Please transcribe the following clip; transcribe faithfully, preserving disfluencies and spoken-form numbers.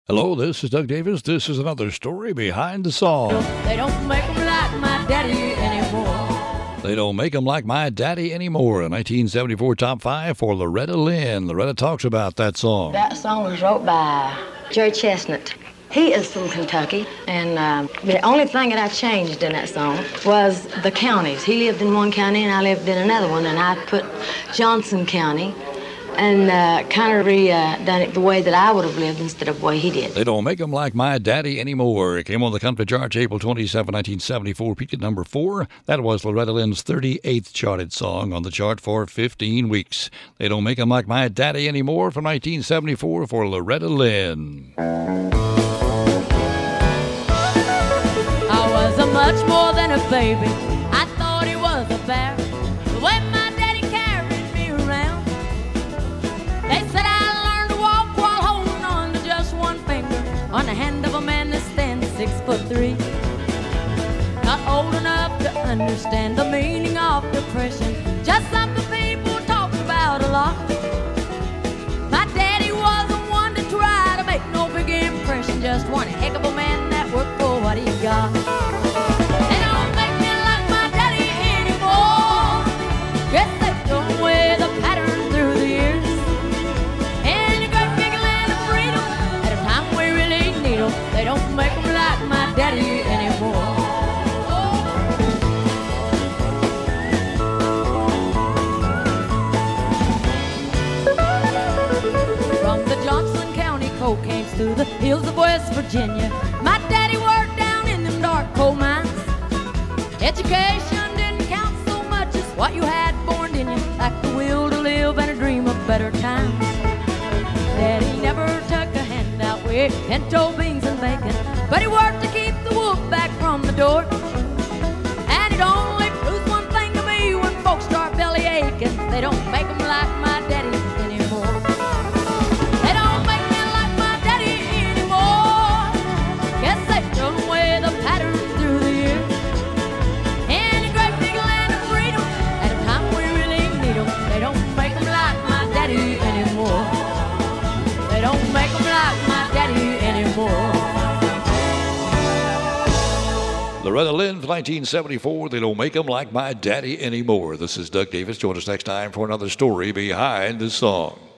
Hello, this is Doug Davis. This is another story behind the song. They don't make 'em like my daddy anymore. They don't make 'em like my daddy anymore. A nineteen seventy-four top five for Loretta Lynn. Loretta talks about that song. That song was wrote by Jerry Chestnut. He is from Kentucky, and uh, the only thing that I changed in that song was the counties. He lived in one county, and I lived in another one, and I put Johnson County and uh, kind of re-done uh, it the way that I would have lived instead of the way he did. They don't make 'em like my daddy anymore. It came on the country charts April twenty-seventh, nineteen seventy-four, peaked at number four. That was Loretta Lynn's thirty-eighth charted song on the chart for fifteen weeks. They don't make 'em like my daddy anymore from nineteen seventy-four for Loretta Lynn. I was a much more than a baby. I thought he was a bear. The way my daddy carried me around. They said I learned to walk while holding on to just one finger on the hand of a man that stands six foot three. Not old enough to understand the meaning of depression, just something people talk about a lot. My daddy wasn't one to try to make no big impression, just one heck of a man that worked for what he got. They don't make me like my daddy anymore. Guess they've thrown away the pattern through the years. And a great big land of freedom at a time we really need 'em. They don't make 'em like my daddy anymore. From the Johnson County coal camps through the hills of West Virginia, my daddy worked down in them dark coal mines. Education didn't count so much as what you had born in you, like the will to live and a dream of better times. Daddy never took a handout with pinto beans and bacon, but he worked to keep the wolf back from the door. And it only proves one thing to me: when folks start belly aching, they don't make 'em like my daddy anymore. They don't make me like my daddy anymore. Guess they've thrown away the pattern through the years. In a great big land of freedom, at a time we really need 'em, they don't make 'em like my daddy anymore. They don't make 'em like my daddy anymore. Loretta Lynn, nineteen seventy-four. They don't make 'em like my daddy anymore. This is Doug Davis. Join us next time for another story behind the song.